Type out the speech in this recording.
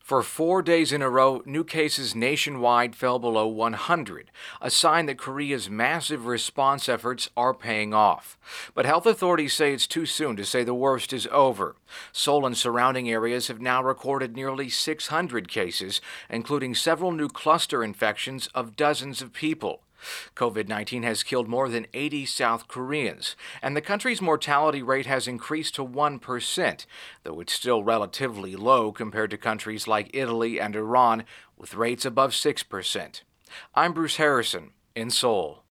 For 4 days in a row, new cases nationwide fell below 100, a sign that Korea's massive response efforts are paying off. But health authorities say it's too soon to say the worst is over. Seoul and surrounding areas have now recorded nearly 600 cases, including several new cluster infections of dozens of people. COVID-19 has killed more than 80 South Koreans, and the country's mortality rate has increased to 1%, though it's still relatively low compared to countries like Italy and Iran, with rates above 6%. I'm Bruce Harrison in Seoul.